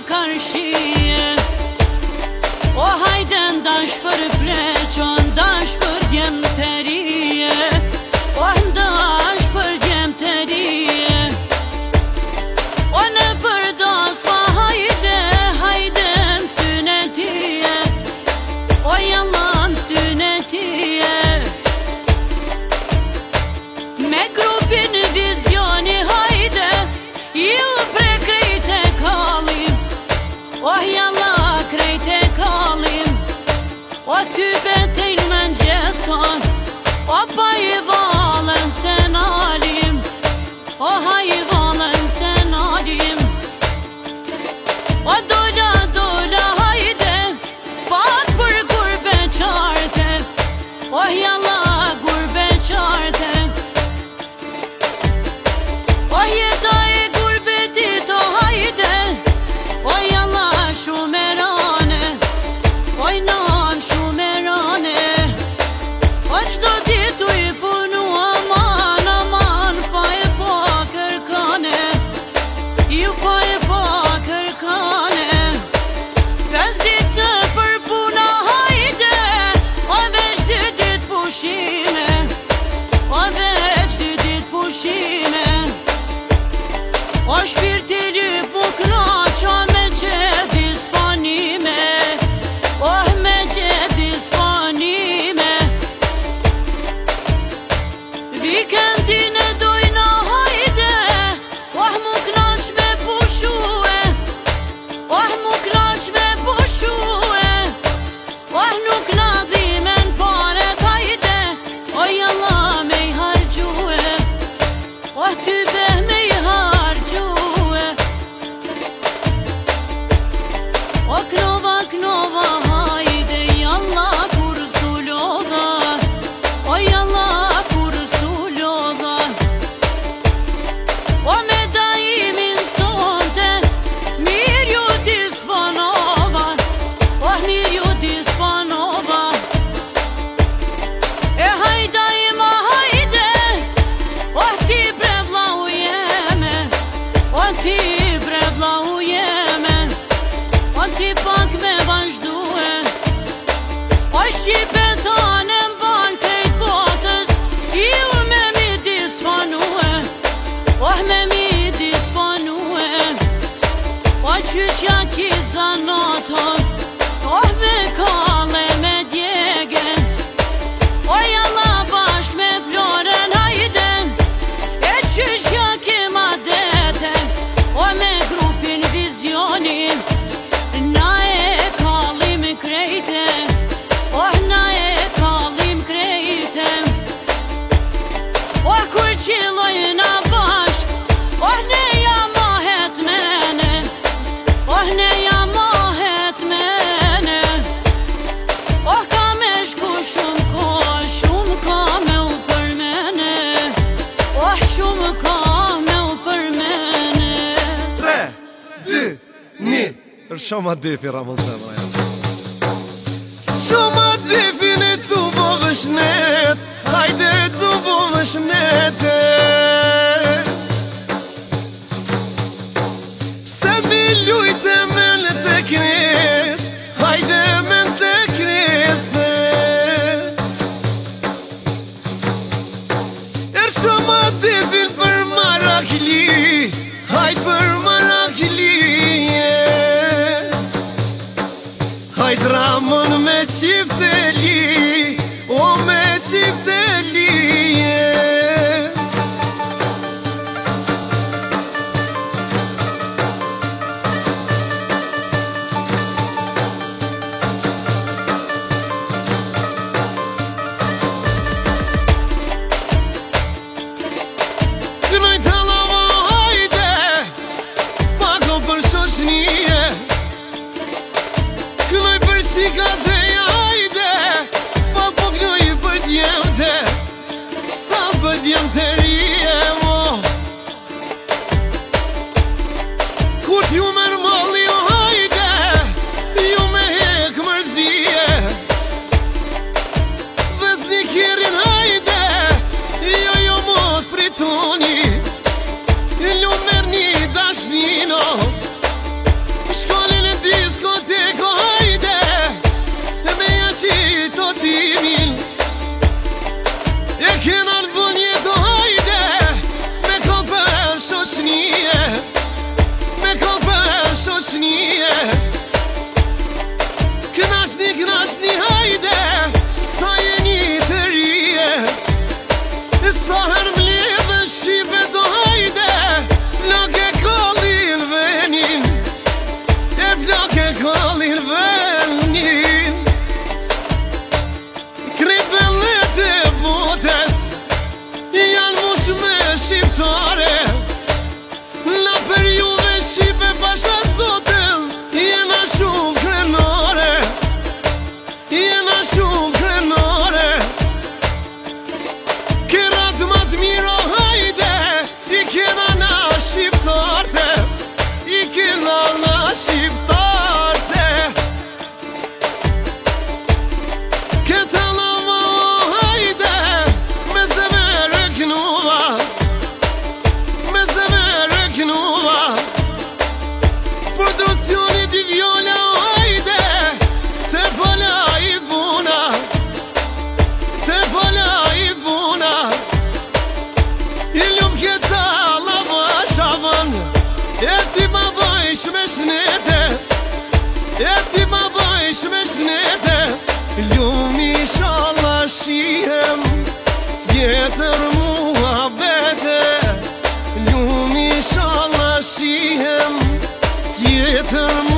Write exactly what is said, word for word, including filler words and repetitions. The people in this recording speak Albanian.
karshije. O hajde ndash për pleqo, ndash për djem të rije. O ndash për djem të rije. O në përdos ma hajde, hajde në syne tije. O jalan syne tije. Me grupin vizioni hajde, ju pre krejt e kalim. O jalla krejt e kalim. O ty betejn me n'gjeson, o pa i valen se nalim. O ha i valen se nalim. O dola dola hajde, pat për gurbe qarte. O jalla gurbe qarte. O jeta e gurbetit o hajde. O jalla shumë e rane. O nan shumë e rane. O qdo ditu i punu aman, aman, pa e pa kërkane. Ju pa e pa kërkane. Pes dit në për puna hajde. O veç dy dit pushime. O veç dy dit pushime. O shpirti lyp mu knaqa me gjep disponime. Oh me gjep disponime. Vikendin e dojna hajde. Oh mu knaq me pushue. Oh mu knaq me pushue. Oh nuk na dhimen paret hajde. O jalla me i hargjue. O ty be me i hargjue. O knova knova hajde. Jalla kur sulodha. O jalla kur sulodha. O me daimin sonte. Mir ju disponova. O mir ju disponova. E hajda ima hajde. O ti bre vlau jeme. O ti bre vlau jeme. O ti pak me vazhdue. O shqipetane m'ban krejt botës. Ju me mi disponue. O me mi disponue. O qyqja ki zanato. O me kalle me djege. O jalla bashk me floren hajde. E qyqja ki ma dete. O me grupin vizioni. Na e kalim krejte. O na e kalim krejte. O kur qilojna bashk. O ne ja mahet mene. O ne ja mahet mene. O ka me shku shumë ko. Shumë ka me u përmene. O shumë ka me u përmene. Tre, dy, një. Për shumë a difi Ramazan aja. Shumë a difi në të bo vëshnet. Hajde të bo vëshnete. Se mi lujte me në të kres. Hajde me në të krese. Er shumë a difi për marakli. Hajde për marakli. Hajt Ramon me qifteli. O me qifteli. Kënoj të lava hajde. Pako për shoshnije. Kënoj për shikat e hajde. Pa po kënoj për djemte. Sa për djemte rije mo. Kur t'ju mërë malli o hajde. Ju me hek mërzije. Dhe s'ni kirin hajde. Jo jo mos pritoni. Lu merë një dashnino. Shko knashnie Knashni, knashni, hajde Sa jeni të rije Sa her mledhe shqipe të hajde Flak e kallin venin E flak e kallin venin Kripellet e botes Janë mush me shqiptare Na për juve shqipe pasha zotën Jena shumë krenare Jena shumë krenare Kirat ma të miro hajde I kena na shqiptarte I kena na shqiptarte Këta lama o hajde Me zemere kënuva Me zemere kënuva Produzioni di viola o hajde Te fala i buna Te fala i buna I ljum këta lama shavan E ti ma bëjsh me shnete E ti ma bëjsh me shnete Ljum inshallah shihem Tjetër mua bete Ljum inshallah shihem Tjetër mua